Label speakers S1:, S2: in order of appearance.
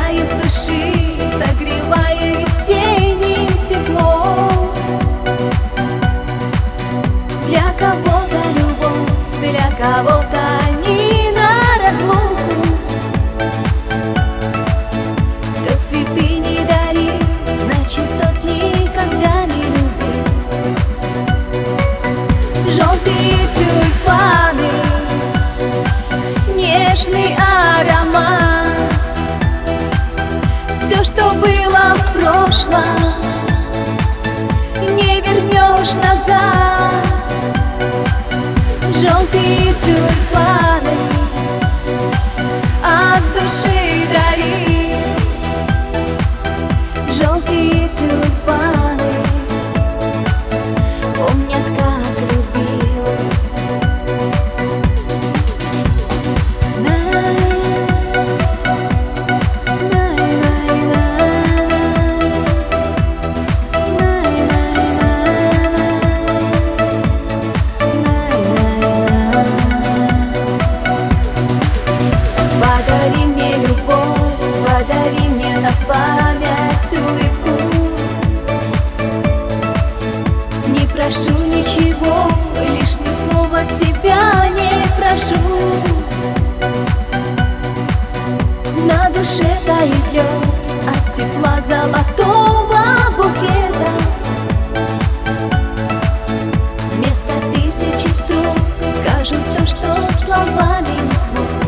S1: Вырывая из души, согревая весенним теплом. Для кого-то любовь, для кого-то не на разлуку. Кто цветы не дарит, значит, тот никогда не любил. Желтые тюльпаны, нежный аромат, все, что было в прошлом, не вернешь назад. Желтые тюльпаны от души дари. Желтые тюльпаны помнят, как любил. Подари мне любовь, подари мне на память улыбку. Не прошу ничего, лишь ни слова тебя не прошу. На душе тает лед от тепла золотого букета. Вместо тысячи строк скажу то, что словами не смог.